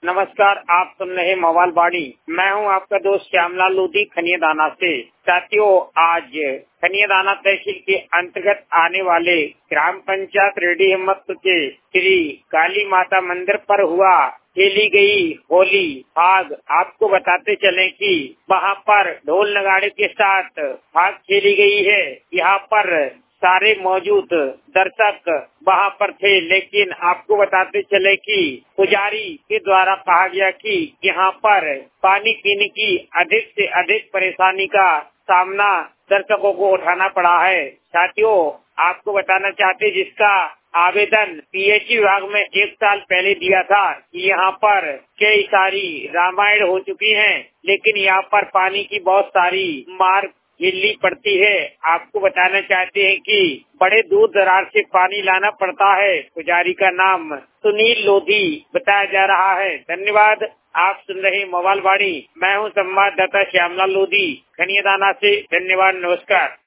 नमस्कार, आप सुन रहे मोबाइल बाड़ी। मैं हूं आपका दोस्त श्यामलाल लोधी खनियादाना से। साथियों, आज खनियादाना तहसील के अंतर्गत आने वाले ग्राम पंचायत रेडी हिम्मत के श्री काली माता मंदिर पर हुआ खेली गई होली फाग। आपको बताते चले कि वहां पर ढोल नगाड़े के साथ फाग खेली गई है। यहाँ पर सारे मौजूद दर्शक वहाँ पर थे, लेकिन आपको बताते चले कि पुजारी के द्वारा कहा गया कि यहाँ पर पानी पीने की अधिक से अधिक परेशानी का सामना दर्शकों को उठाना पड़ा है। साथियों, आपको बताना चाहते जिसका आवेदन पीएचई विभाग में 1 साल पहले दिया था कि यहाँ पर कई सारी रामायण हो चुकी हैं, लेकिन यहाँ पर पानी की बहुत सारी मार झेलनी पड़ती है। आपको बताना चाहते हैं कि बड़े दूर दराज से पानी लाना पड़ता है। पुजारी का नाम सुनील लोधी बताया जा रहा है। धन्यवाद। आप सुन रहे मोबाइल बाड़ी। मैं हूं संवाददाता श्यामलाल लोधी खनियादाना से। धन्यवाद, नमस्कार।